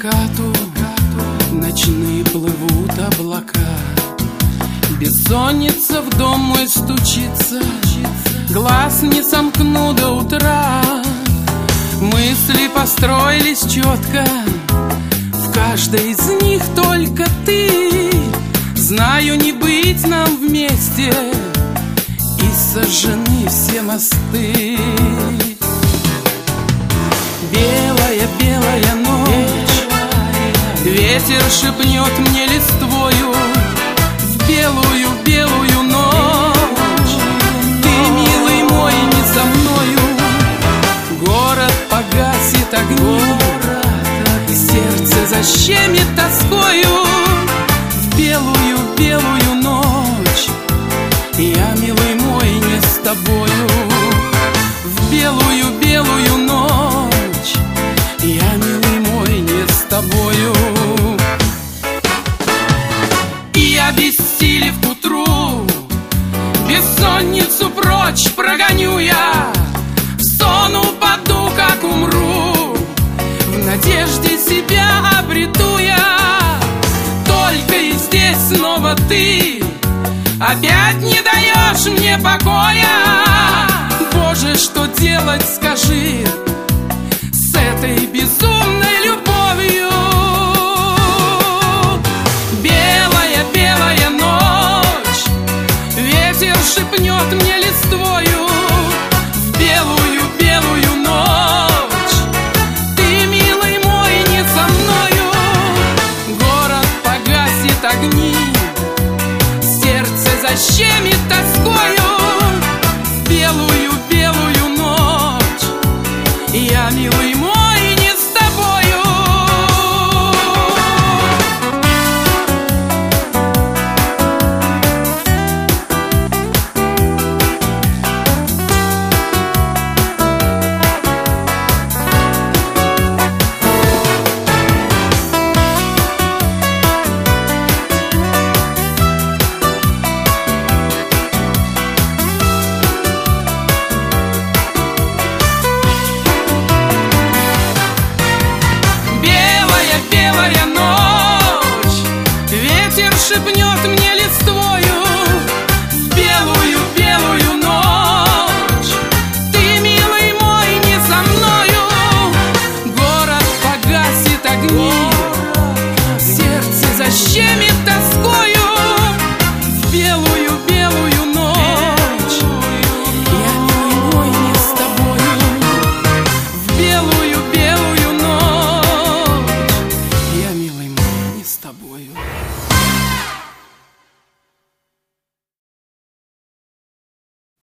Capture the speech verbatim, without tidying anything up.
закату ночные плывут облака. Бессонница в дом мой стучится, глаз не сомкну до утра. Мысли построились четко, в каждой из них только ты. Знаю, не быть нам вместе, и сожжены все мосты. Белая, белая ночь, ветер шепнет мне листвою. В белую, белую ночь ты, милый мой, не со мною. Город погасит огни, сердце защемит тоскою. В белую, белую ночь я, милый мой, не с тобою. В белую, белую ночь я, милый мой, не с тобою. И обессилев к утру, бессонницу прочь прогоню я. В сон упаду, как умру, в надежде себя обрету я. Только и здесь снова ты опять не даешь мне покоя. Боже, что делать, скажи, с этой безумной любовью? Белая, белая ночь, ветер шепнет мне листвою. В белую, белую ночь ты, милый мой, не со мною. Город погасит огни, сердце защемит